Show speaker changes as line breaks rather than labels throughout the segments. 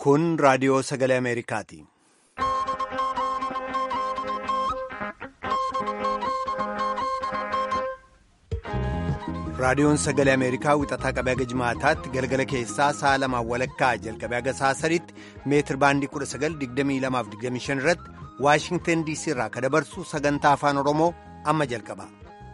Kun raadiyoo sagalee Ameerikaati. Raadiyoon sagalee Ameerikaa wixataa qabee haga jimaataatti galgala keessaa sa'a lamaan walakkaa jalqabee haga sa'a sadiitti meetir baandii 1922-25 irratti Waashingtan DC irraa kan dabarsu sagantaa afaan Oromoo amma jalqaba.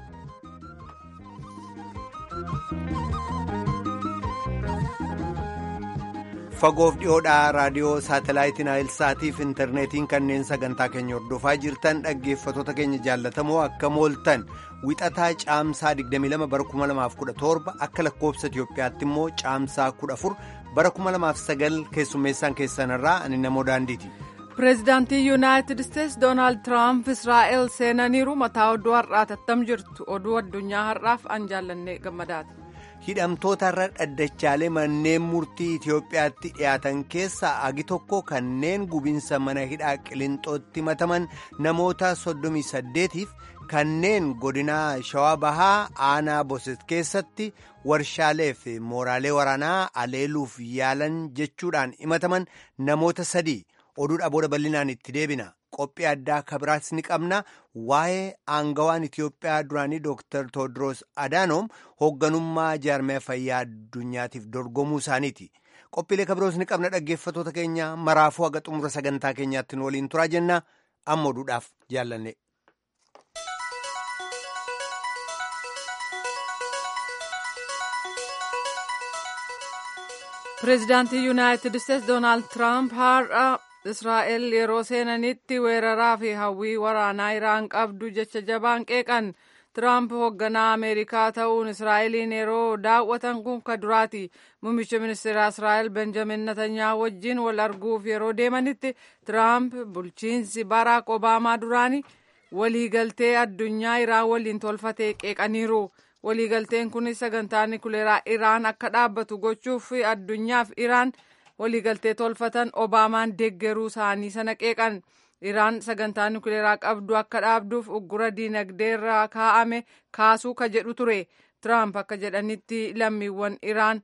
Fagoof dhiyoodhaa raadiyoo saatalaayitiin Naayilsaatii fi intarneetiin kanneen sagantaa keenya hordofaa jirtan dhaggeeffattoota keenya jaallatamoo akkam ooltan wixataa caamsaa 22 bara 2017 akka lakkoobsa Itiyoophiyaatti immoo caamsaa 14 bara 2009 keessummeessaan keessanirraa ani namoo daandiiti.
Pireezidaantii Yuunaayitid Isteetsi Doonaald Tiraamp Israa'el seenaniiru mataa oduu har'aati attam jirtu oduu addunyaa har'aaf an jaallanne gammadaati.
Hidhamtoota irra dhaddachaalee manneen murtii Itiyoophiyaatti dhiyaatan keessaa agi tokko kanneen gubinsa mana hidhaa Qilinxootti himataman namoota 38f kanneen godinaa Shawaa Bahaa aanaa Boset keessatti warshaalee fi mooraalee waraanaa aleeluuf yaalan jechuudhaan himataman namoota 3 oduudha booda bal'inaan itti deebina. Qophii addaa kabiraas ni qabna. Waa'ee aangawaan Itiyoophiyaa duraanii Dr. Tewodiroos Adaanoom hoogganummaa jaarmaya fayyaa addunyaatiif dorgomuu isaaniiti. Qophiilee kabiroos ni qabna dhaggeeffattoota keenya maraafuu haga xumura sagantaa keenyaatti nu waliin turaa jenna. Amma oduudhaaf jaallanne.
Pireezidaantii Yuunaayitid Isteetsi Doonaald Tiraamp har'a Israa'el yeroo seenanitti weeraraa fi hawwii waraanaa Iraan qabdu jecha jabaan qeeqan. Tiraamp hoogganaa Ameerikaa ta'uun Israa'eliin yeroo daawwatan kun ka duraati. Muummicha ministeeraa Israa'el Benjamin Netanyaahuu wajjin wal arguuf yeroo deemanitti Tiraamp bulchiinsi Baraak Obaamaa duraanii waliigaltee addunyaa Iraan waliin tolfatee qeeqaniiru. Waliigalteen kunis sagantaa nikuleeraa Iraan akka dhaabbatu gochuuf addunyaaf Iraan waliigaltee tolfatan Obaamaan deeggaruu isaanii sana qeeqan. Iraan sagantaa nukleeraa qabdu akka dhaabduuf uggura diinagdee irraa kaa'ame kaasuu ka jedhu ture. Tiraamp akka jedhanitti lammiiwwan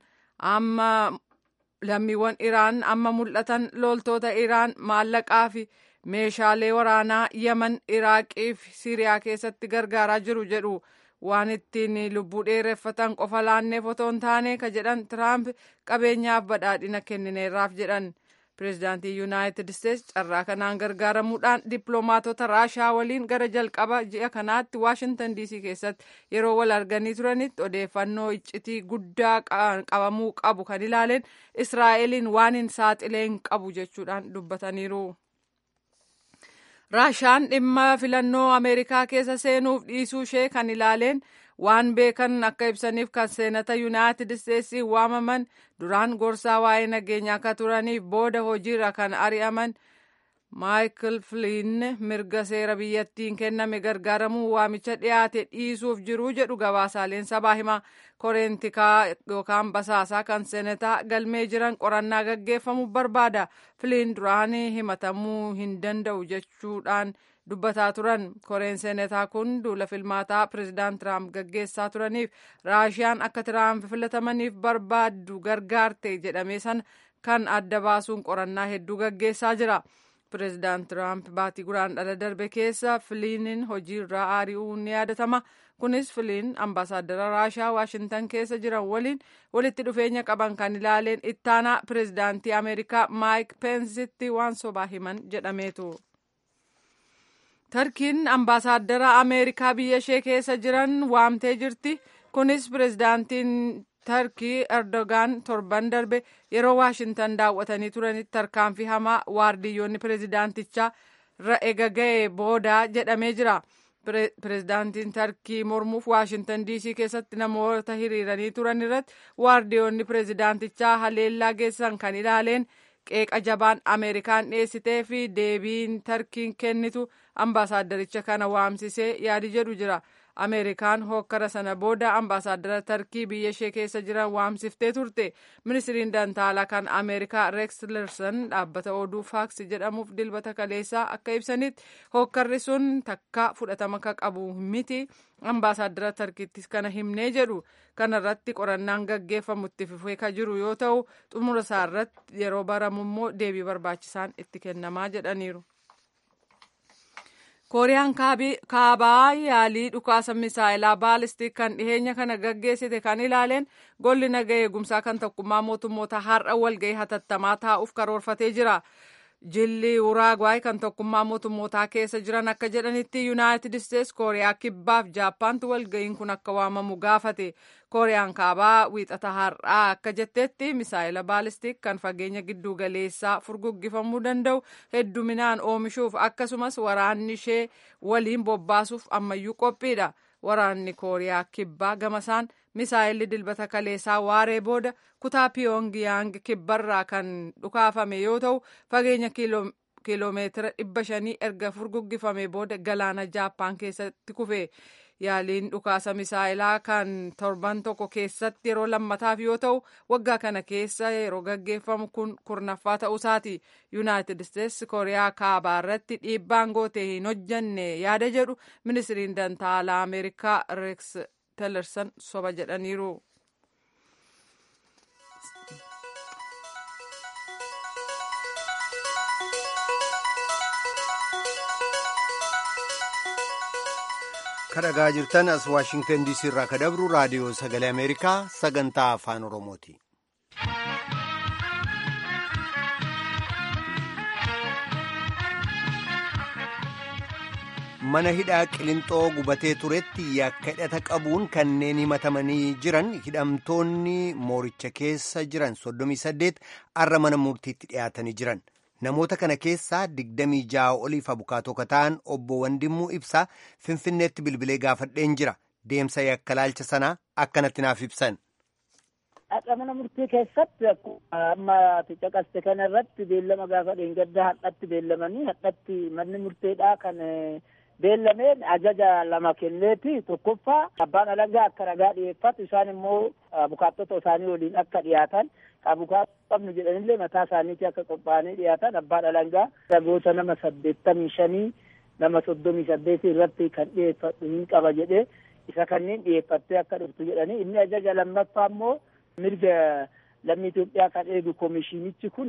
Iraan amma mul'atan loltoota Iraan maallaqaa fi meeshaalee waraanaa Yaman, Iraaqii fi Siiriyaa keessatti gargaaraa jiru jedhu. Waan ittiin lubbuu dheereffatan qofa laanneef otoo hin taane ka jedhan Tiraamp qabeenyaaf badhaadhina kennineerraaf jedhan. Pireezidaantii Yuunaayitid Isteetsi carraa kanaan gargaaramuudhaan dippiloomaatota Raashaa waliin gara jalqaba ji'a kanaatti Waashingtan DC keessatti yeroo wal arganii turanitti odeeffannoo iccitii guddaa qabamuu qabu kan ilaaleen Israa'eliin waan hin saaxileen qabu jechuudhaan dubbataniiru. Raashaan dhimma filannoo Ameerikaa keessa seenuuf dhiisuu ishee kan ilaaleen waan beekan akka ibsaniif kan seenata Yuunaayitid Isteetsi waamaman duraan gorsaa waa'ee nageenyaa akka turaniif booda hojiirra kan ari'aman Maayikil Filiin mirga seera biyyattiin kenname gargaaramuu waamicha dhiyaate dhiisuuf jiru jedhu gabaasaaleen sabaa hima. Koreentikaa yookaan basaasaa kan seenataa galmee jiran qorannaa gaggeeffamu barbaada. Filiin duraan himatamuu hin danda'u jechuudhaan dubbataa turan. Koreen seenataa kun duula filmaataa pireezidaant Tiraamp gaggeessaa turaniif Raashiyaan akka Tiraamp filatamaniif barbaaddu gargaarte jedhame sana kan adda baasuun qorannaa hedduu gaggeessaa jira. Pireezidaant Tiraamp baatii guraandhala darbe keessa Filiinin hojiirraa ari'uun ni yaadatama. Kunis Filiin ambaasaaddara Raashaa Waashintan keessa jiran waliin walitti dhufeenya qaban kan ilaaleen ittaanaa pireezidaantii Ameerikaa Maayik Peensitti waan sobaa himan jedhameetu. Tarkiin ambaasaaddara Ameerikaa biyya ishee keessa jiran waamtee jirti. Kunis pireezidaantiin Tarkii Erdogaan torban darbe yeroo Waashintan daawwatanii turanitti tarkaanfii hamaa waardiyyoonni pireezidaantichaa irra ga'ee booda jedhamee jira. Pireezidaantiin Tarkii mormuuf Waashintan DC keessatti namoota hiriiranii turan irratti waardiyoonni pireezidaantichaa haleellaa geessan kan ilaaleen qeeqa jabaan Ameerikaan dhiyeessitee fi deebiin Tarkiin kennitu ambaasaaddaricha kana waamsisee yaadi jedhu jira. Ameerikaan hokkara sana booda ambaasaaddara Tarkii biyya ishee keessa jiran waamsiftee turte. Ministiriin dantaalaa kan Ameerikaa Rex Tillerson dhaabbata oduu Fox jedhamuuf dilbata kaleessaa akka ibsanitti hokkarri sun takka fudhatama akka qabu miti. Ambaasaaddara Tarkiittis kana himnee jedhu. Kana irratti qorannaan gaggeeffamu itti fufee kan jiru yoo ta'u xumura isaa irratti yeroo baramu immoo deebii barbaachisaan itti kennamaa jedhaniiru. Kooriyaan kaabaa yaalii dhukaasa misaayilaa baalistik kan dhiheenya kana gaggeessite kan ilaaleen golli nagaa eegumsaa kan tokkummaa mootummoota har'a walgahii hatattamaa taa'uuf karoorfatee jira. Jilli Uraagwaay kan tokkummaa mootummootaa keessa jiran akka jedhanitti Yuunaayitid Isteets, Kooriyaa Kibbaaf Jaappaantu walgahiin kun akka waamamu gaafate. Kooriyaan kaabaa wiixata har'aa akka jettetti misaayila baalistik kan fageenya giddu galeessaa furguggifamuu danda'u hedduminaan oomishuuf akkasumas waraanni ishee waliin bobbaasuuf ammayyuu qophiidha. Waraanni Kooriyaa Kibbaa gamasaan misaayilli dilbata kaleessaa waaree booda kutaa Pyongyang kibbarraa kan dhukaafame yoo ta'u fageenya kiiloomeetira 500 erga furguggifame booda galaana Jaappaan keessatti kufe. Yaaliin dhukaasa misaayilaa kan torban tokko keessatti yeroo lammataaf yoo ta'u waggaa kana keessa yeroo gaggeeffamu kun kurnaffaa ta'uusaati. Yuunaayitid Isteets Kooriyaa kaabaa irratti dhiibbaan gootee hin hojjanne yaada jedhu ministiriin dantaalaa Ameerikaa Rex Tillerson soba jedhaniiru.
kadhagaa jirtan as Waashingtan DC irraa ka dabru raadiyoo sagalee Ameerikaa sagantaa afaan Oromooti. Mana hidhaa Qilinxoo gubatee turetti yakka hidhata qabuun kanneen himatamanii jiran hidhamtoonni mooricha keessa jiran 38 har'a mana murtiitti dhiyaatanii jiran. Namoota kana keessaa 26 oliif abukaatoo ta'an obbo Wandimmuu Ibsaa Finfinneetti bilbilee gaafadheen jira. Deemsa yakka laalcha sanaa akkanatti naaf ibsan.
Akka mana murtii keessatti amma caqaste kana irratti beellama gaafa dheengaddaa hadhatti beellamanii hadhatti manni murteedhaa kan beellameen ajaja lama kenneeti. Tokkoffaa abbaan alangaa akka ragaa dhiyeeffatu isaan immoo abukaattota isaanii waliin akka dhiyaatan abukaattota qabnu jedhanillee mataa isaaniitti akka qophaa'anii dhiyaatan abbaan alangaa ragoota nama 85 nama 38 irratti kan dhiyeeffatu hin qaba jedhee isa kanneen dhiyeeffattee akka dhuftu jedhanii inni ajaja lammaffaa immoo mirga lammii Itoophiyaa kan eegu komishiinichi kun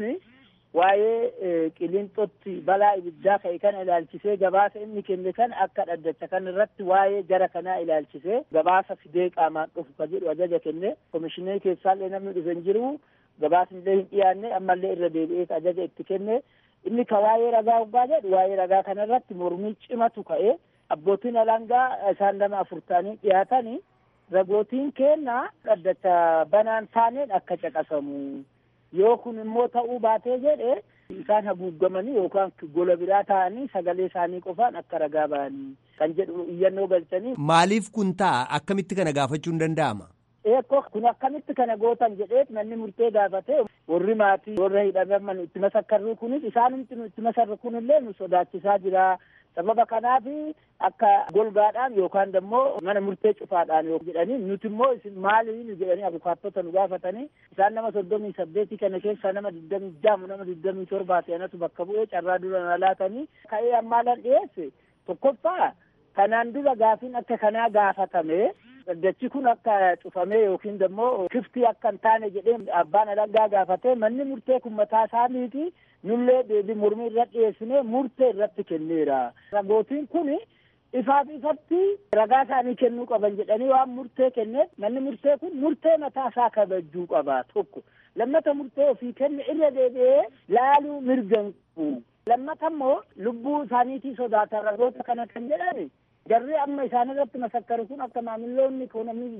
waa'ee Qilinxootti balaa ibiddaa ka'e kana ilaalchisee gabaasa inni kenne kan akka dhaddacha kan irratti waa'ee jara kanaa ilaalchisee gabaasa fidee qaamaan dhufu ka jedhu ajaja kenne. Komishinii keessaallee namni dhufe hin jiru gabaasnillee hin dhiyaanne ammallee irra deebi'ee ajaja itti kenne. Inni ka waa'ee ragaa hoggaa jedhu waa'ee ragaa kana irratti mormii cimatu ka'e abbootiin alangaa isaan nama 4 ta'anii dhiyaatanii ragootiin kenna dhaddacha banaan taaneen akka caqasamu yoo kun immoo ta'uu baatee jedhe isaan haguugamanii yookaan gola biraa ta'anii sagalee isaanii qofaan akka ragaa ba'anii kan jedhu iyyannoo galchanii.
Maaliif kun ta'a? Akkamitti kana gaafachuun danda'ama?
Kun akkamitti kana gootan jedheet manni murtee gaafate warri maatii warra hidhaman itti masakkarru kunis isaanumti itti masakkarru kunillee nu sodaachisaa jira. Sababa kanaaf akka golgaadhaan yookaan immoo mana murtee cufaadhaan jedhanii nuti immoo isin maaliin jedhanii abukaattota nu gaafatanii isaan nama 38 kana keessa nama 26 nama 27 ta'anatu bakka bu'ee carraa dura na laatanii ka'ee ammaalan dhiyeesse tokkoffaa kanaan dura gaafiin akka kanaa gaafatame dhaddachi kun akka cufamee yookiin immoo kiftii akka hin taane jedhee abbaan alangaa gaafatee manni murtee kun mataa isaaniiti. Nullee deebii mormii irratti dhiyeessinee murtee irratti kenneera. Ragootiin kun ifaaf ifatti ragaa isaanii kennuu qaban jedhanii waan murtee kenneef manni murtee kun murtee mataa isaa kabajuu qaba tokko. Lammata murtee ofii kenne irra deebi'ee laaluu mirga hin qabu. Lammata immoo lubbuu isaaniitii sodaatan ragoota kana kan jedhani. Jarri amma isaan irratti masakkaru kun akka maamilloonni namni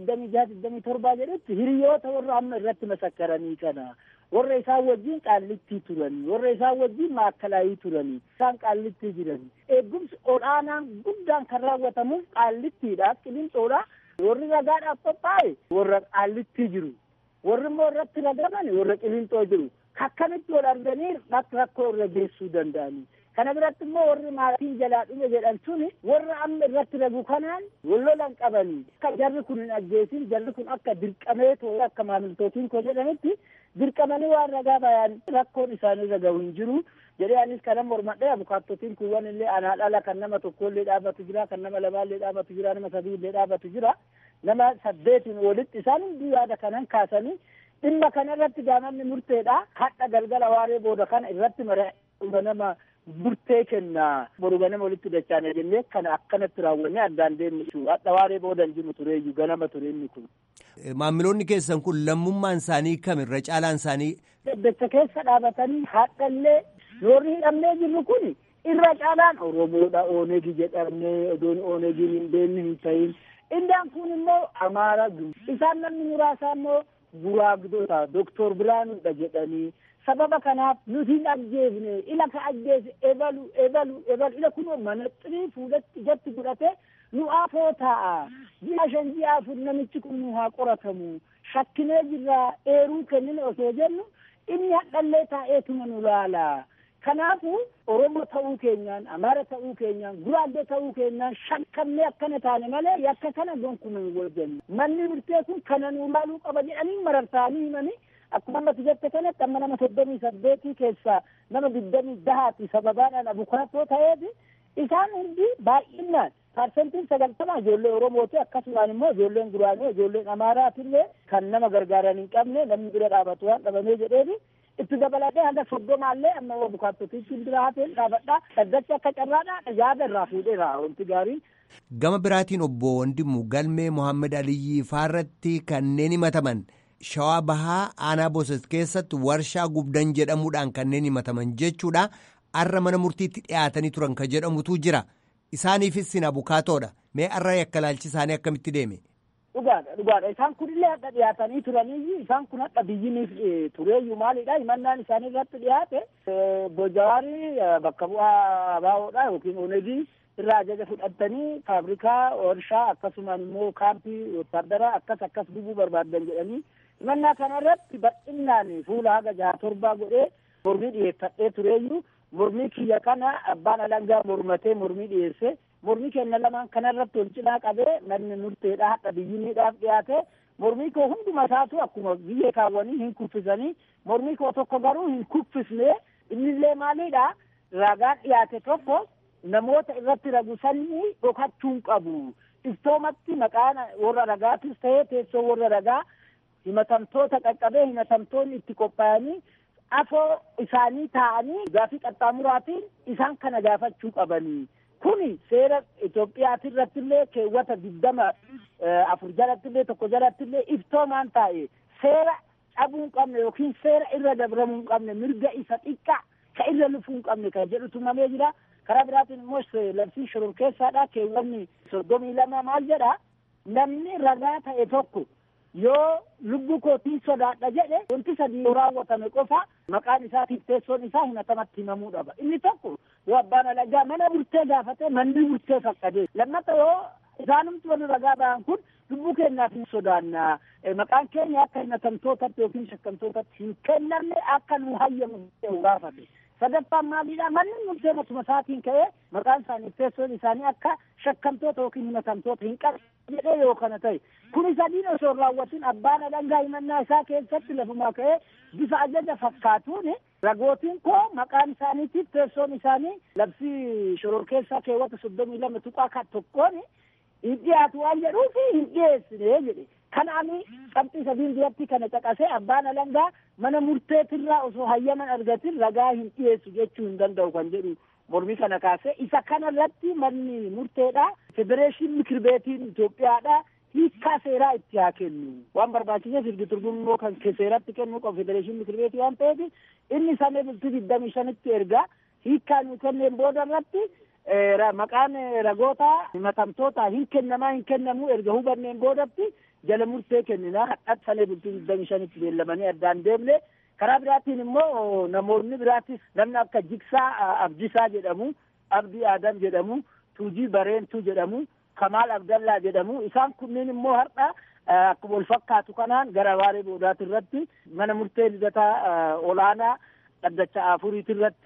26-27 jedhutti hiriyoota warra amma irratti masakkaranii kana. Warra isaan wajjin qaallittii turanii warra isaan wajjin maakalaayii turanii isaan qaallittii jiranii eegumsi olaanaan guddaan kan raawwatamuuf qaallittiidhaaf Qilinxoodha. Warri ragaadhaaf qophaa'e warra qaallittii jiru warri immoo irratti ragaman warra Qilinxoo jiru akkamitti wal arganii rakkoo irra geessuu danda'anii Kana biratti immoo warri maatiin jalaa dhume jedhan suni warra amma irratti ragu kanaan wallolan qabanii akka jarri kun hin ajjeesin jarri kun akka dirqamee ta'e akka maamiltootiin koo jedhanitti dirqamanii waan ragaa bayan rakkoon isaanii raga'u hin jiru jedhee anis kana mormadhee abukaattotiin kuwwan illee anaa dhala kan nama tokkollee dhaabatu jira kan nama lamaallee dhaabatu jira nama sadiillee dhaabatu jira nama 8 walitti isaan hundi yaada kanan kaasanii dhimma kanarratti gaamanni murteedha hadha galgala waaree booda kana irratti mara nama murtee kenna boru ganama walitti dachaane jennee kana akkanatti raawwanne addaan deemne hadha waaree booda jiru tureeyyu ganama tureenni kun.
Maamiloonni keessan kun lammummaan isaanii kamirra caalaan isaanii?
Daddacha keessa dhaabatanii haadhallee yoorri hidhamnee jirru kun irra caalaan Oromoodha Oonegi jedhamnee odoon Oonegiin hin beekne hin ta'in. Indaan kun immoo Amaara isaan namni muraasa immoo Guraagdota Doktor Biraanuudha jedhanii sababa kanaaf nuti hin ajjeefne ila ka ajjeese ebalu ila kun manaxirii fuudhatti ijatti godhate nu afoo taa'a ji'a 5 ji'a 4 namichi kun nu haa qoratamu shakkinee jirraa eeruu kennine osoo jennu inni hadhallee taa'eetuma nu laala. Kanaafu Oromoo ta'uu keenyaan Amaara ta'uu keenyaan Guraagdee ta'uu keenyaan shakkamnee akkana taane malee yakka kana gonkumaa hin wajjanne manni murtee kun kana nu laaluu qaba jedhanii marartaanii himanii akkuma ammatti jette kanatti amma nama 38 keessaa nama 20 sababaadhaan abukaattoo ta'eeti isaan hundi baay'inaan parsentiin 90 ijoollee Oromooti akkasumaan immoo ijoolleen Guraagdee ijoolleen Amaaraatillee kan nama gargaaran hin qabne namni bira dhaabatu waan dhabamee jedheefi itti dabalatee hanga 30 amma abukaattotiitti bira hafeen dhaabadhaa dhaddacha akka carraadhaa yaada irraa fuudheera wanti gaariin.
Gama biraatiin obbo Wandimmu galmee Mohaammed Aliyyi faarratti kanneen himataman Shawaa Bahaa Aanaa Bosas keessatti warshaa gubdan jedhamuudhaan kanneen himataman jechuudha. Arra mana murtiitti dhiyaatanii turan ka jedhamutu jira. Isaaniifis sin abukaatoodha. Mee arra yakka laalchi isaanii akkamitti deeme?
Dhugaadha. Isaan kunillee hadha dhiyaatanii turanii isaan kun hadha biyyiniif tureeyyuu maalidha himannaan isaanii irratti dhiyaate Bojawaarii bakka bu'aa Abaawoodha yookiin Oonegii irraa ajaja fudhatanii faabrikaa warshaa akkasumaan immoo kaampii wotaaddaraa akkas gubuu barbaadan jedhanii himannaa kanarratti bal'inaan fuula haga 6-7 godhee mormii dhiyeeffadhee tureeyyuu mormii kiyya kana abbaan alangaa mormatee mormii dhiyeesse mormii kenna lamaan kanarratti wal cinaa qabee manni murteedhaa hadha biyyiniidhaaf dhiyaate mormii koo hunduma isaatu akkuma biyyee kaawwanii hin kuffisanii mormii koo tokko garuu hin kuffisne innillee maalidha ragaan dhiyaate tokko namoota irratti ragu sanii dhokachuun qabu iftoomatti maqaan warra ragaatis ta'ee teessoo warra ragaa himatamtoota qaqqabee himatamtoonni itti qophaa'anii afoo isaanii taa'anii gaafii qaxxaamuraatiin isaan kana gaafachuu qabanii. Kuni seera Itoophiyaati irrattillee keewwata 24 jalattillee tokko jalattillee iftoomaan taa'e seera cabuu hin qabne yookiin seera irra dabramuu hin qabne mirga isa xiqqaa ka irra lufuu hin qabne kan jedhu tumamee jira. Karaa biraatiin immoo labsii shororkeessaadha keewwanni 32 maal jedha namni ragaa ta'e tokko yoo lubbuu kootiin sodaadha jedhe wanti sadii yoo raawwatame qofa maqaan isaatiif teessoon isaa himatamatti himamuu qaba. Inni tokko yoo abbaan alangaa mana murtee gaafate manni murtee fakkadee lammata yoo isaanumti warri ragaa ba'an kun lubbuu keenyaaf hin sodaanna maqaan keenya akka himatamtootatti yookiin shakkamtootatti hin kennamne akka nu hayyamu gaafate. Sadaffaan maalidha manni murtee matuma isaatiin ka'ee maqaan isaanii teessoon isaanii akka shakkamtoota yookiin himatamtoota hin qabne jedhee yoo kana ta'e kun sadiin osoo raawwatin abbaan alangaa himannaa isaa keessatti lafumaa ka'ee bifa ajaja fakkaatuun ragootiin koo maqaan isaaniitiif teessoon isaanii labsii shororkeessaa keewwata 32 tuqaa kan tokkoon hin dhiyaatu waan jedhuufi hin dhiyeessine jedhe. Kanaani qabxii sadiin duratti kana caqasee abbaan alangaa mana murteetirraa osoo hayyaman argatin ragaa hin dhiyeessu jechuu hin danda'u kan jedhu mormii kana kaasee isa kanarratti manni murteedha federeeshinii mikir beetiin Itoophiyaadha hiikkaa seeraa itti haa kennu waan barbaachiseef ergi turgummoo kan seeratti kennuu qabu federeeshinii mikir beetii waan ta'eef inni sanee bultii 25tti erga hiikkaa nu kenneen booda irratti maqaan ragoota himatamtoota hin kennamu erga hubanneen boodatti jala murtee kennina hadhaatti sanee bultii 25tti beellamanii addaan deemne. Karaa biraatiin immoo namoonni biraatis namni akka Jigsaa Abdisaa jedhamu, Abdii Adam jedhamu, Tuujii Bareentuu jedhamu, Kamaal Abdallaa jedhamu isaan kunneen immoo har'a akkuma wal fakkaatu kanaan gara waaree boodaati irratti mana murtee lidataa olaanaa dhaddacha afuriiti irratti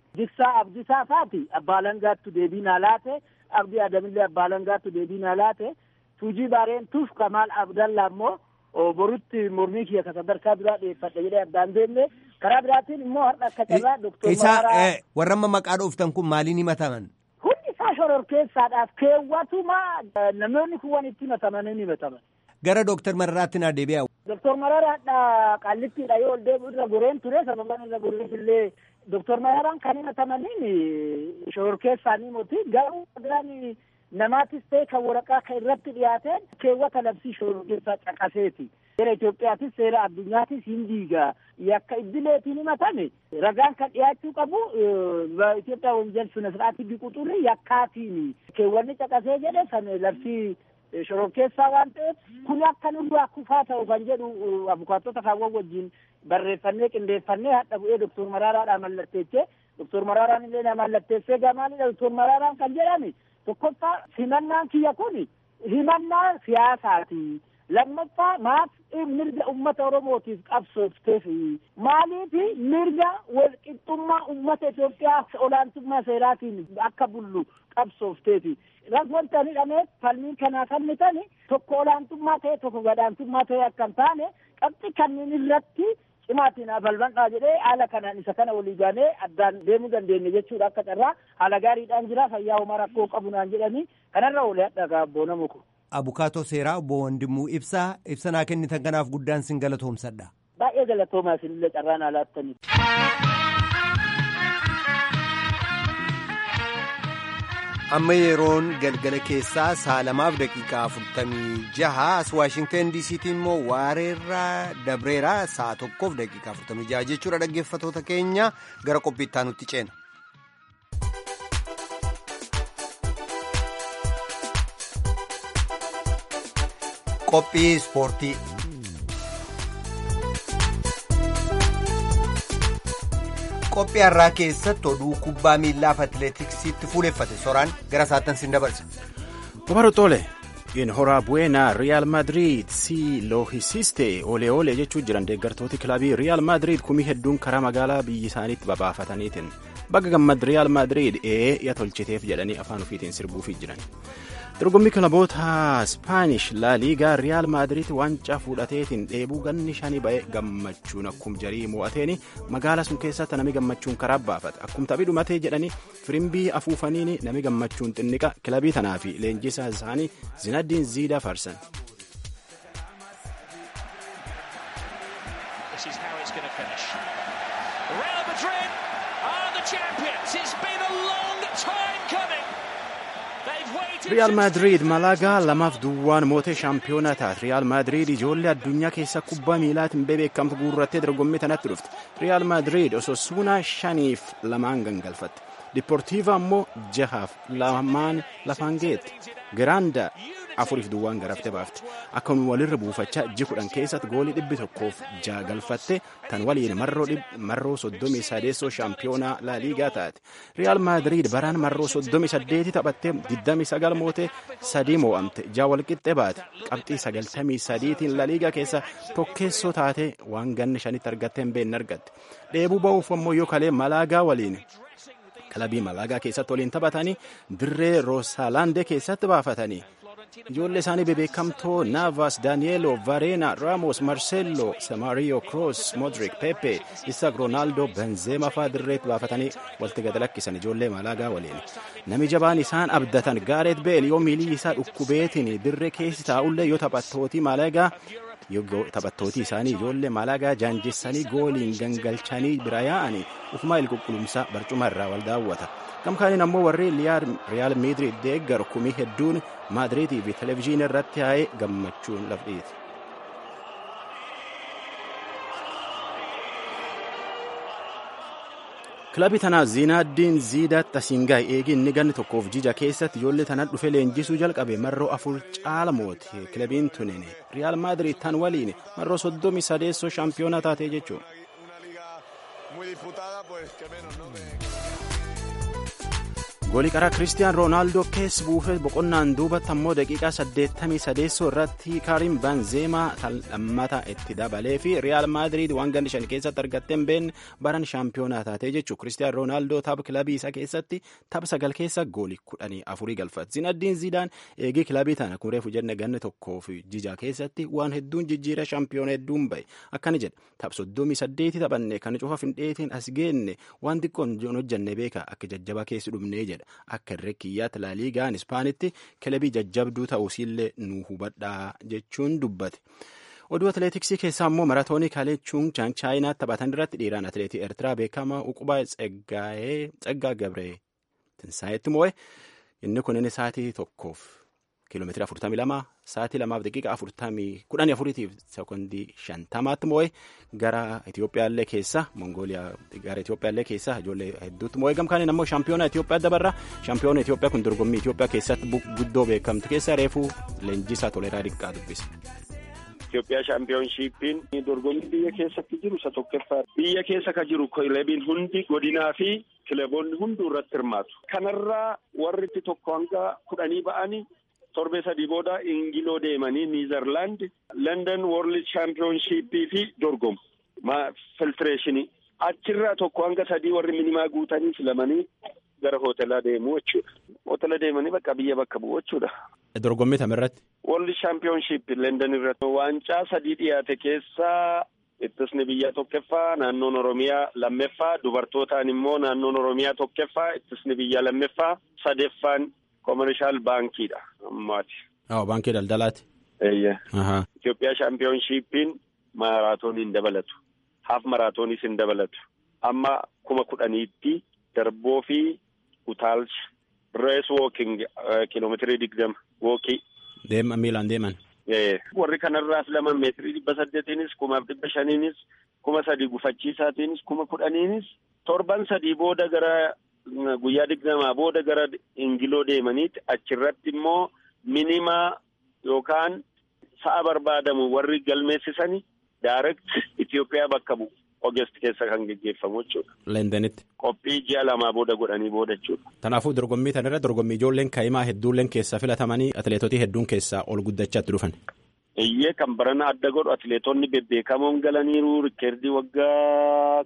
Jiksaa Abdiisaa faati abbaa langaattu deebii naa laate, Abdii Adamillee abbaa langaattu deebii naa laate, Tuujii Baareentuuf Kamaal Abdallaa immoo borutti mormii kiyya ka sadarkaa biraa dhiyeeffadhe jedhee addaan deemne. Karaa biraatiin immoo har'a akka carraa Doktor Mararaa
warra amma maqaa dhooftan kun maaliin himataman?
Hundi isaa shororkeessaadhaaf keewwatuma namoonni kun waan itti himatamanii ni himataman.
Gara Doktor Mararaatti naa deebi'a.
Doktor Mararaadha Qaallittiidha yoo ol deebi'u irra goreen ture sababan irra goreef illee Doktor Mararaan kan himatamaniin shororkeessaanii moti garuu agaraan namaatis ta'e kan waraqaa kan irratti dhiyaateen keewwata labsii shororkeessaa caqaseeti. Seera Itoophiyaatis seera addunyaatis hin diigaa yakka idileetiin himatame ragaan kan dhiyaachuu qabu Itoophiyaa wanjal suna sir'aatti biquxurri yakkaatiin keewwanni caqasee jedhe san labsii shororkeessaa waan ta'eef kun akka nurraa kufaa ta'u kan jedhu abukaattota kaawwan wajjin barreeffannee qindeeffannee hadha bu'ee Doktor Maraaraadhaa mallatteessee Doktor Maraaraan illee na mallatteessee gamaanidha. Doktor Maraaraan kan jedhame tokkoffaa himannaan kiyya kun himannaa siyaasaati. Lammaffaa maaf mirga ummata Oromootiif qabsoofteef maaliif mirga walqixxummaa ummata Itoophiyaa olaantummaa seeraatiin akka bullu qabsoofteef wanti ani hidhameef falmiin kanaa falmitani tokko olaantummaa ta'e tokko gadaantummaa ta'e akka hin taane qabxii kanneen irratti cimaatiin balbal'aa jedhee haala kanaan isa kana walii gaanee addaan deemuu dandeenya jechuudha. Akka carraa haala gaariidhaan jira fayyaa homaa rakkoo qabu naan jedhanii kanarra olee hadhagaa boonamu kun.
Abukaatoo seeraa obbo Wandimuu ibsa naa kennitan kanaaf guddaan sin galatoomsadha.
Baay'ee galatoomaa isinillee carraan alaattanii.
Amma yeroon galgala keessaa 2:46 as Waashingtan DC'tti immoo waareerraa dabreeraa 1:46 jechuudha. Dhaggeeffatoota keenya gara qophii itti aanutti ceena. Qophii ispoortii. Qophii har'aa keessatti oduu kubbaa miillaaf atileetiksiitti fuuleffate soraan gara saattan sin dabarsa.
Babarootole in horaa bu'eenaa Riyaal Maadiriid si loohisiste olee jechuu jiran deeggartooti kilabii Riyaal Maadiriid kumii hedduun karaa magaalaa biyyi isaaniitti babaafataniitiin bakka gammad Riyaal Maadiriid ya tolchiteef jedhanii afaan ofiitiin sirbuufii jiran. Dorgommii kilaboota Spaanish La Liga Real Madrid waancaa fudhateetiin dheebuu ganni shanii ba'e gammachuun akkuma jarii mo'ateeni magaalaa sun keessatti nami gammachuun karaa baafata akkuma taphii dhumatee jedhanii firimbii afuufaniin nami gammachuun xinniqa kilabii tanaa fi leenjisaa isaanii Zinedine Zidane farsan. Real Madrid Malagaa 2-2 mootee shaampiyoonaa taate. Real Madrid ijoollee addunyaa keessa kubbaa miilaatiin beekamtu guurrattee dorgommii tanatti dhufte. Real Madrid Osasuna 5-2 gangalfatte. Deportiva immoo 6-2 lafaan geette. Granada 4-2 garaftee baafte. Akkuma walirra buufachaa 10 keessatti goolii 106 galfatte tan waliin marroo 38 shaampiyoonaa La Ligaa taate. Real Madrid baraan marroo 38 taphattee 29 mootee 3 mo'amte. 6 walqixxee baate. Qabxii 93tiin La Ligaa keessa tokkeessoo taate waan ganni shanitti argattee hin beekne argatte. Dheebuu ba'uuf ammoo yoo kalee Malaagaa waliin kilabii Malaagaa keessatti waliin taphatanii dirree Roosaalande keessatti baafatanii. Ijoollee isaanii bebeekamtoo Navas, Danielo, Varena, Ramos, Marcelo, Samario, Kroos, Modric, Pepe, Isaac, Ronaldo, Benzema fa'aa dirreetti baafatanii walitti gad lakkisan ijoollee Malaagaa waliin. Nami jabaan isaan abdatan Gareth Bale yoo miilii isaa dhukkubeetiin dirree keessi taa'ullee yoo taphattootii Malaagaa yoo taphattooti isaanii ijoollee Malaagaa jaanjessanii gooliin gangalchanii bira yaa'anii ufumaa ilquqqulumsaa barcuma irraa wal daawwata. Gamkaaniin ammoo warri Real Madrid deeggaru kumii hedduun Madridii fi televezyiinii irratti yaa'ee gammachuun lafdhiiti. Kilabii tanaa Zinedine Zidane Tasingaay eegii inni ganni tokkoof jija keessatti ijoollee tanaan dhufee leenjisuu jalqabe marroo 4 caala moote. Kilabiin tunin Real Madrid tan waliin marroo 38 shaampiyoonaa taatee jechuudha. goolii qaraa Kiristiyaan Roonaaldoo keessa buufee boqonnaan duubatti ammoo daqiiqaa 88 irratti Karim Benzeemaa lammata itti dabalee fi Riyaal Maadiriid waan ganni 5 keessatti argatteen beekne baran shaampiyoonaa taatee jechuudha. Kiristiyaan Roonaaldoo tapha kilabii isaa keessatti tapha 9 keessa goolii 14 galfate. Zinedine Zidane eegee kilabii tana kun reefu jenne ganna tokkoo fi jijaa keessatti waan hedduun jijjiira shaampiyoona hedduun bahe. Akkana jedha tapha 38 taphanne kan cufa findheetiin as geenne waan xiqqoon hojjannee beeka akka jajjabaa keessi dhumnee jedha. Akka irree kiyyaatti laaliigaan Ispaanitti kilabii jajjabduu ta'uusillee nu hubadhaa jechuun dubbate. Oduu atileetiksii keessaa immoo maratoonii kaaleechuun chaayinaatti taphatan irratti dhiiraan atileetii Eertiraa beekamaa Uqubaa Tsaggaa Gabree Tinsaayetti moo'e. Inni kun inni sa'aatii tokkoof kiiloomeetira 42 sa'aatii 2 daqiiqaa 14 sekoondii 50tti moo'e gara Itiyoophiyaallee keessa Mongooliyaa gara Itiyoophiyaallee keessa ijoollee hedduutti moo'e gamkaaniin ammoo shaampiyoona Itiyoophiyaa dabarra shaampiyoona Itiyoophiyaa kun dorgommii Itiyoophiyaa keessatti guddoo beekamtu keessa reefuu leenjisaa Toleeraa Diqqaa dubbise.
Itoophiyaa shaampiyoonshiippiin dorgommii biyya keessatti jiru isa tokkoffaa biyya keessa ka jiru kilabiin hundi godinaa fi kilaboonni hunduu irratti hirmaatu. Kanarraa warri tokko hanga 10 ba'anii torbee 3 booda Ingiloo deemanii Niizerlaand London World Championship fi dorgomu filtreeshinii achirraa tokko hanga 3 warri minimaa guutanii filamanii gara hoteelaa deemuu jechuudha. Hoteela deemanii bakka bu'u jechuudha.
Dorgommii tamirratti
World Championship London irratti waancaa 3 dhiyaate keessaa ittisni biyya tokkoffaa naannoon Oromiyaa lammeeffaa dubartootaan immoo naannoon Oromiyaa tokkoffaa ittisni biyya lammeeffaa sadeeffaan Commercial Baankiidha ammaati.
Baankii daldalaati.
Itoophiyaa shaampiyoonshiippiin maaraatooniin dabalatu. Haaf maaraatooniis hin dabalatu. Amma 10,000tti darboo fi utaalcha rees wooking kiiloomeetirii 20 wookii.
Miilaan deeman.
Warri kanarraas 2 meetirii 800nis 5,500nis 3,000 gufachiisaatiinis 10,000nis torban 3 booda gara guyyaa 20 booda gara Ingiloo deemaniiti achirratti immoo minimaa yookaan sa'a barbaadamu warri galmeessisanii direct Itoophiyaa bakka bu'u Ogeest keessa kan geggeeffamu jechuudha.
Londonitti.
Qophii ji'a 2 booda godhanii booda jechuudha.
Kanaafuu dorgommii tanarra dorgommii ijoolleen kaa'imaa hedduulleen keessaa filatamanii atileetotii hedduun keessaa ol guddachaatti dhufan.
Iyyee kan barana adda godhu atileetonni bebbeekamoon galaniiru rikeerdii waggaa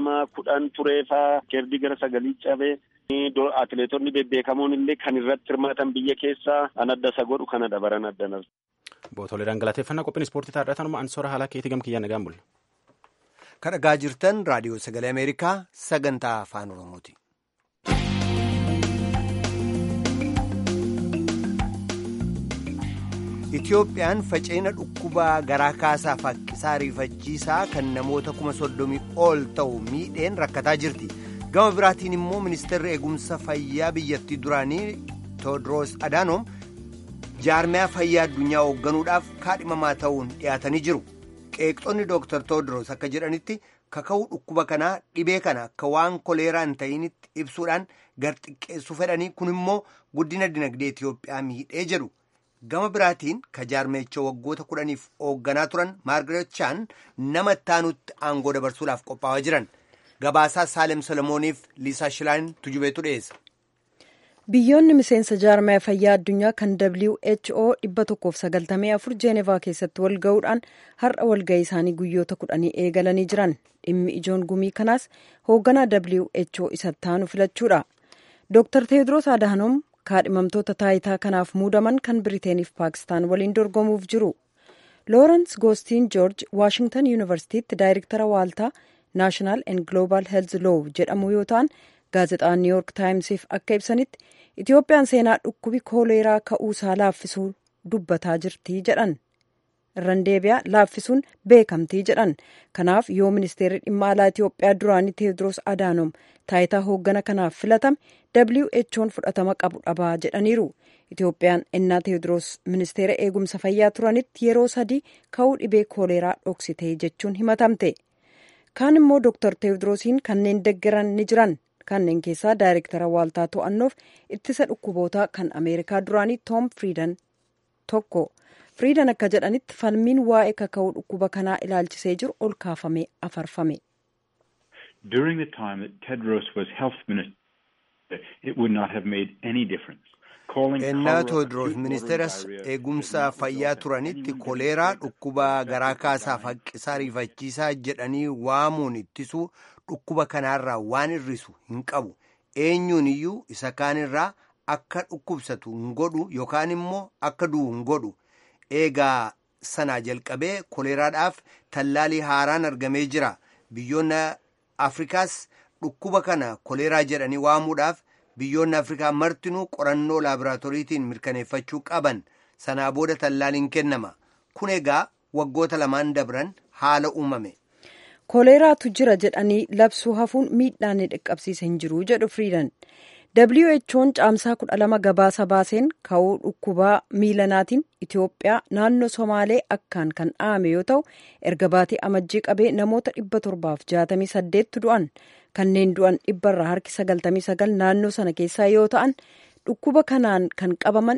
12 tureefaa rikeerdii gara 9 cabee atileetonni bebbeekamoon illee kan irratti hirmaatan biyya keessaa an adda isa godhu kanadha barana addanar.
Bootoleedhaan galateeffannaa qophiin ispoortii taadhatanuma ansoora haala keetii gamkiyyaa nagaan bulla.
Kan dhagaa jirtan raadiyoo sagalee Ameerikaa sagantaa afaan Oromooti. Itiyoophiyaan faca'ina dhukkubaa garaa kaasaa fakkisaa ariifachiisaa kan namoota 30,000 ol ta'u miidheen rakkataa jirti. Gama biraatiin immoo ministeerri eegumsa fayyaa biyyattii duraanii Tewoodiroos Adaanoom jaarmiyaa fayyaa addunyaa hoogganuudhaaf kaadhimamaa ta'uun dhiyaatanii jiru. Qeeqxonni Dr. Tewoodiroos akka jedhanitti kaka'uu dhukkuba kanaa dhibee kana akka waan koleeraa hin ta'initti ibsuudhaan gar xiqqeessuu fedhanii kun immoo guddina dinagdee Itiyoophiyaa miidhee jedhu. Gama biraatiin ka jaarmeechoo waggoota 10 hoogganaa turan Maargaret Chaan nama ittaanutti aangoo dabarsuudhaaf qophaa'aa jiran. Gabaasaa Saalem Solomooniif Liisaa Shilaan tujubeetu dhiyeessa.
Biyyoonni miseensa jaarmaya fayyaa addunyaa kan WHO 194 Jeenevaa keessatti wal ga'uudhaan har'a walga'ii isaanii guyyoota 10 eegalanii jiran. Dhimmi ijoon gumii kanaas hoogganaa WHO isa ittaanu filachuudha. Dr. Tewoodiroos Adaanoom kaadhimamtoota taayitaa kanaaf muudaman kan Biriiteeniif Paakistaan waliin dorgomuuf jiru. Loorensi Goostiin Joorji Waashingtan Yuunivarsiitiitti daayirektara waaltaa Naashinaal and Global Health Law jedhamu yoo ta'an gaazexaan New York Timesiif akka ibsanitti Itiyoophiyaan seenaa dhukkubi kooleeraa ka'uusaa laaffisuu dubbataa jirti jedhan. Irran deebi'aa laaffisuun beekamtii jedhan. Kanaaf yoo ministeerri dhimma alaa Itiyoophiyaa duraanii Tewoodiroos Adaanoom taayitaa hooggana kanaaf filatame WHO'n fudhatama qabu dhabaa jedhaniiru. Itiyoophiyaan ennaa Tewoodiroos ministeera eegumsa fayyaa turanitti yeroo 3 ka'uu dhibee kooleeraa dhoksitee jechuun himatamte. Kaan immoo Dr. Tewoodiroosiin kanneen deggeran ni jiran. Kanneen keessaa daayirektara waaltaa to'annoof ittisa dhukkubootaa kan Ameerikaa duraanii Tom Friidan tokko. Friidan akka jedhanitti falmiin waa'ee kaka'uu dhukkuba kanaa ilaalchisee jiru ol kaafamee afarfame.
During the time that Tedros was health minister, it would not have made any difference.
ennaa Tewoodiroos ministeeras eegumsa fayyaa turanitti koleeraa dhukkuba garaa kaasaaf haqqisaa rifachiisaa jedhanii waamuun ittisuu dhukkuba kanaarraa waan hir'isu hin qabu. Eenyuun iyyuu isa kaanirraa akka dhukkubsatu hin godhu yookaan immoo akka du'u hin godhu. Eegaa sanaa jalqabee koleeraadhaaf tallaalii haaraan argamee jira. Biyyoonni Afrikaas dhukkuba kana koleeraa jedhanii waamuudhaaf biyyoonni Afrikaa martinuu qorannoo laaboraatooriitiin mirkaneeffachuu qaban. Sanaa booda tallaaliin kennama. Kun egaa waggoota lamaan dabran haala uumame.
Koleeraatu jira jedhanii labsuu hafuun miidhaan ni dhaqqabsiisa hin jiru jedhu Firiidan. WHO'n caamsaa 12 gabaasa baaseen ka'uu dhukkubaa miilanaatiin Itoophiyaa naannoo Somaalee akkaan kan dhahame yoo ta'u erga baatii amajjii qabee namoota 768 du'an. Kanneen du'an 199 naannoo sana keessaa yoo ta'an dhukkuba kanaan kan qabaman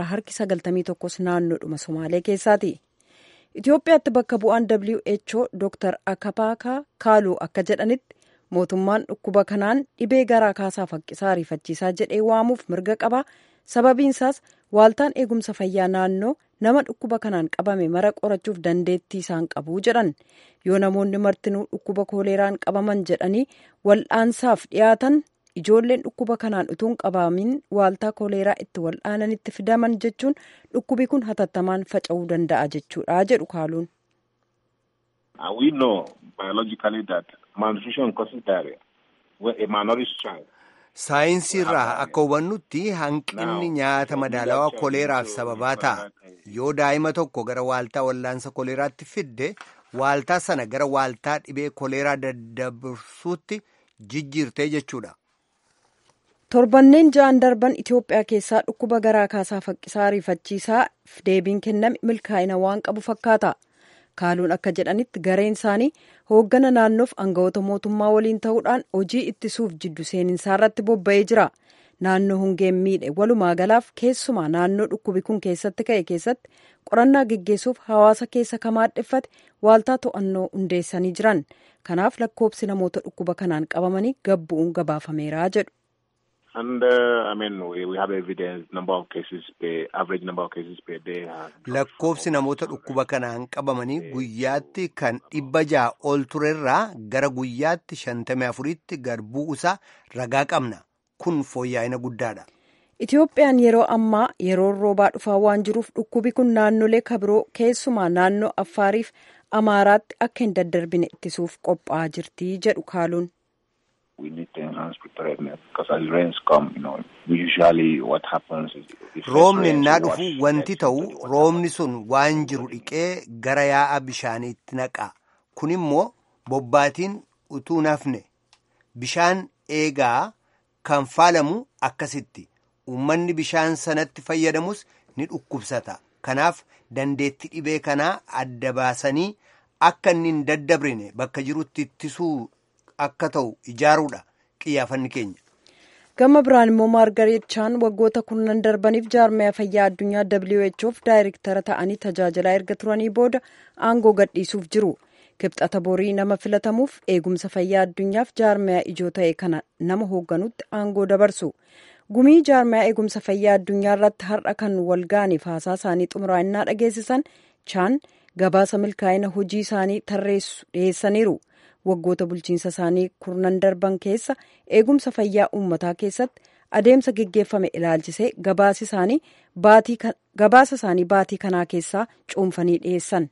191 naannoodhuma Somaalee keessaati. Itoophiyaatti bakka bu'aan WHO Dr. Akapaaka Kaaluu akka jedhanitti mootummaan dhukkuba kanaan dhibee garaa kaasaaf haqqisaa rifachiisaa jedhee waamuuf mirga qaba. Sababiinsaas waaltaan eegumsa fayyaa naannoo nama dhukkuba kanaan qabame mara qorachuuf dandeettii isaan qabu jedhan. Yoo namoonni martinuu dhukkuba koleeraan qabaman jedhanii wal'aansaaf dhiyaatan ijoolleen dhukkuba kanaan utuun qabamin waaltaa koleeraa itti wal'aananitti fidaman jechuun dhukkubi kun hatattamaan faca'uu danda'a jechuudha jedhu Kaaluun.
We know biologically that malnutrition causes diarrhea. A malnourished child.
Saayinsii irraa akka hubannutti hanqinni nyaata madaalawaa koleeraaf sababaa ta'a. Yoo daa'ima tokko gara waaltaa wal'aansa koleeraatti fidde waaltaa sana gara waaltaa dhibee koleeraa daddabarsuutti jijjiirtee jechuudha.
Torbanneen ja'an darban Itoophiyaa keessaa dhukkuba garaa kaasaa haqqisaa rifachiisaaf deebiin kenname milkaa'ina waan qabu fakkaata. Kaaluun akka jedhanitti gareen isaanii hooggana naannoof aangawoota mootummaa waliin ta'uudhaan hojii ittisuuf jiddu seeninsaa irratti bobba'ee jira. Naannoo hongeen miidhe walumaa galaaf keessumaa naannoo dhukkubi kun keessatti ka'e keessatti qorannaa geggeessuuf hawaasa keessa kamaadheffate waaltaa to'annoo hundeessanii jiran. Kanaaf lakkoobsi namoota dhukkuba kanaan qabamanii gabbu'uun gabaafameera jedhu.
And we have evidence number of cases average number of cases per day.
Lakkoobsi namoota dhukkuba kanaan qabamanii guyyaatti kan 600 ol turerraa gara guyyaatti 54tti gad bu'uusaa ragaa qabna. Kun fooyya'ina guddaadha.
Itoophiyaan yeroo ammaa yeroo roobaa dhufaa waan jiruuf dhukkubi kun naannolee kabiroo keessumaa naannoo Affaariif Amaaraatti akka hin daddarbine ittisuuf qophaa'aa jirti jedhu Kaaluun.
We need to enhance preparedness because as rains come, usually what happens is
roobni innaa dhufu wanti ta'u roobni sun waan jiru dhiqee gara yaa'a bishaaniitti naqa. Kun immoo bobbaatiin utuu nafne bishaan eegaa kan faalamu akkasitti uummanni bishaan sanatti fayyadamus ni dhukkubsata. Kanaaf dandeetti dhibee kanaa adda baasanii akka inni hin daddabrine bakka jirutti ittisuu akka ta'u ijaaruudha qiyyaafanni keenya.
Gama biraan immoo Maargareet Chaan waggoota 10 darbaniif jaarmaya fayyaa addunyaa WHOf daayirektara ta'anii tajaajilaa erga turanii booda aangoo gadhiisuuf jiru. Kibxata borii nama filatamuuf eegumsa fayyaa addunyaaf jaarmaya ijoo ta'e kana nama hoogganutti aangoo dabarsu. Gumii jaarmaya eegumsa fayyaa addunyaa irratti har'a kan walgaaniif haasaa isaanii xumuraa'inaa dhageessisan Chaan gabaasa milkaa'ina hojii isaanii tarreessu dhiyeessaniiru. Waggoota bulchiinsa isaanii 10 darban keessa eegumsa fayyaa uummataa keessatti adeemsa geggeeffame ilaalchisee gabaasa isaanii baatii kanaa keessaa cuunfanii dhiyeessan.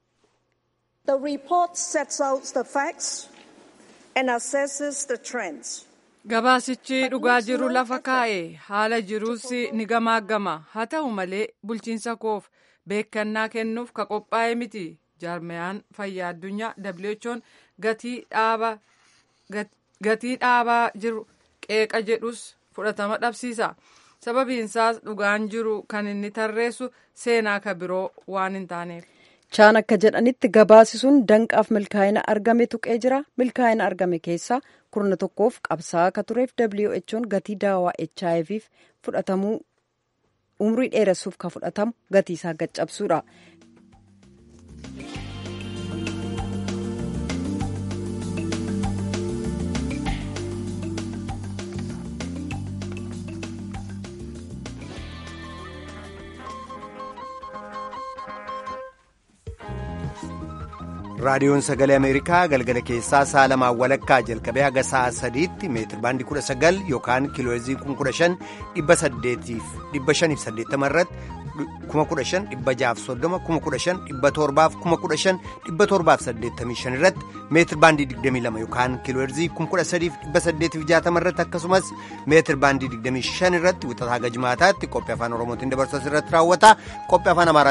The report sets out the facts and assesses the trends.
Gabaasichi dhugaa jiru lafa kaa'e haala jiruus ni gamaagama. Haa ta'u malee bulchiinsa koof beekannaa kennuuf ka qophaa'e miti. Jaarmayaan fayyaa addunyaa WHO'n gatii dhaabaa jiru qeeqa jedhus fudhatama dhabsiisa. Sababiinsaas dhugaan jiru kan inni tarreessu seenaa ka biroo waan hin taaneef.
Chaan akka jedhanitti gabaasi sun danqaaf milkaa'ina argame tuqee jira. Milkaa'ina argame keessaa 11f qabsaa'aa akka tureef WHO'n gatii daawaa HIVf fudhatamuu umrii dheeressuuf ka fudhatamu gatii isaa gaccabsuudha.
raadiyoon sagalee ameerikaa galgala keessaa sa'a 2 walakkaa jalqabee haga sa'a 3tti meetir baandii 19 yookaan kiilooherzii 15,580 irratti 15,630 15,785 irratti meetir baandii 22 yookaan kiilooherzii 13,860 irratti akkasumas meetir baandii 25 irratti wixataa haga jimaataatti qophii afaan oromootiin dabarsu irratti raawwata qophii afaan